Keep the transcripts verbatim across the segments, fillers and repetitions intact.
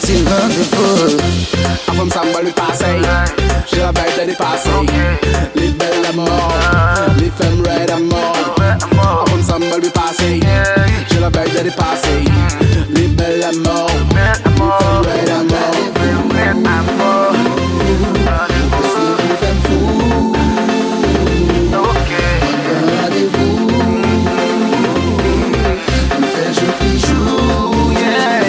petit rendez-vous. Avant ça me lui passer, j'ai la bête de dépasser. Les belles à mort, les femmes red à mort. Avant ça me lui passer, j'ai la bête de dépasser. Les belles à mort, les femmes red à mort. C'est une fou. Regardez-vous, on fait jour qui joue, yeah.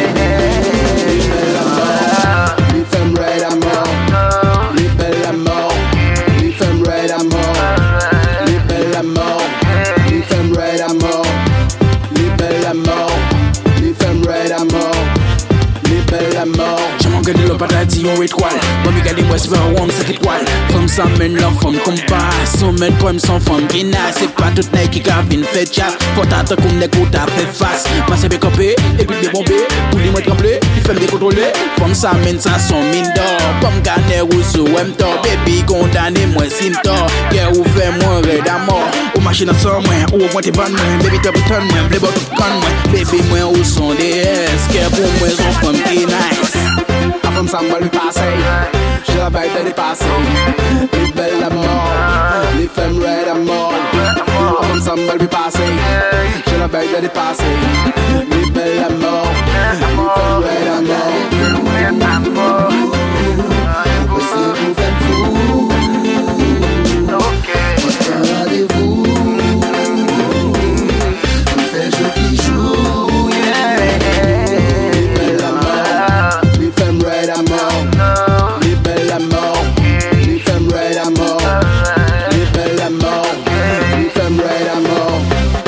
Les femmes red à mort, les belles à mort, les femmes red à mort, les belles à mort, les femmes red à mort, les belles à mort, les femmes red à mort, les belles à mort. J'aime gagner le paradis en étoile. Bon, mais gagner moi, c'est vers one, cette étoile. Comme ça, mène leur femme compas. Son mène comme son femme qui n'a. C'est pas toute n'est qui cabine fait chasse. Faut t'attendre comme des coups à fait face. Ma c'est bécopé, et puis des bombés. Pour les mots tremblés, il fait me décontrôler. Comme ça, mène ça son mine d'or. Comme gagner ou sous M T O. Baby, condamné, moi, simto. Guerre ou fait moi, red à mort. Ou machine à sang, moi. Ou au moins t'es bonne, moi. Baby, t'as bouton, moi. Blé, bot, con, moi. Baby, moi, où sont des S. Guerre pour moi, son femme qui nice. Avant ça me lui passer, j'ai la bête de dépasser. Les belles à mort, les femmes red à mort. Avant ça me lui passer, j'ai la bête de dépasser. Les belles à mort, les femmes red à mort. C'est une fou. Regardez-vous, on fait jour qui joue, yeah. Les belles à mort, les femmes red à mort. Les belles à mort, les femmes red à mort. Les belles à mort, les femmes red à mort.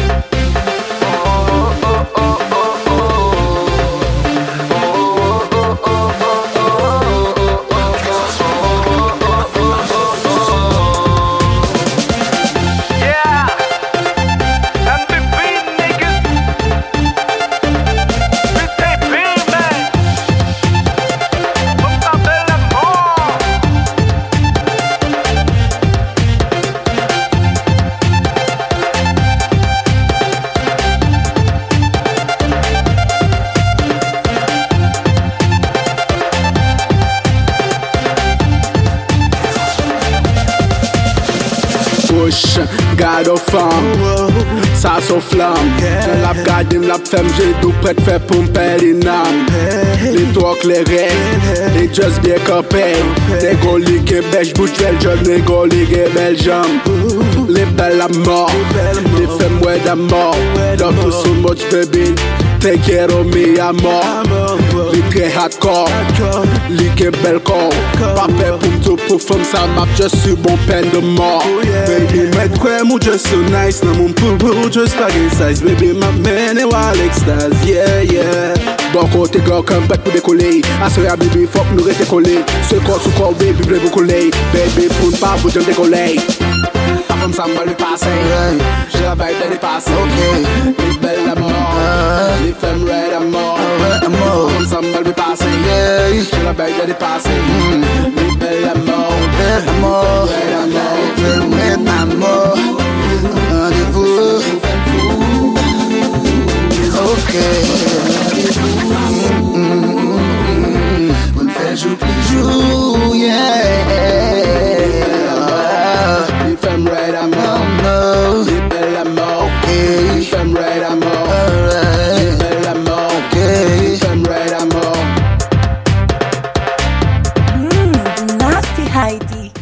Push, garde aux femmes, ça s'en flamme. Je la garde, me la femme, j'ai tout prêt de faire pour me perdre une âme. Les toits clairés, les just bien campés. Les golis qui bêchent, bouche belgium, les golis qui belgium. Les belles à mort, les femmes ouais à mort. Love you so much baby, take care of me à mort. Les très hardcore, les qui belle corps. Pas peur pour me tout pour femme, ça m'a just sur bon peine de mort. Baby, my crème ou just so nice. No mon pou pou, just pas in size. Baby, my man et wild extase, yeah, yeah. Bon côté gars, comme bête pour décoller. Assuré à baby, faut que nous rester collés. Ce corps sous corps, baby, bleu vous coller. Baby, pour ne pas vous de décoller. Avant ça, me lui passer. J'ai la bête de dépasser. Les belles à mort, les femmes red à mort. Avant ça, me lui passer. J'ai la bête de dépasser. Les belles à mort, À mort, red à mort. Rendez-vous, ok. On fait jour qui joue, yeah. les femmes red à mort. No, Les belles à mort, les femmes red à mort. Les alright, belles à mort, les ok. femmes red à mort. Mmm, nasty Heidi.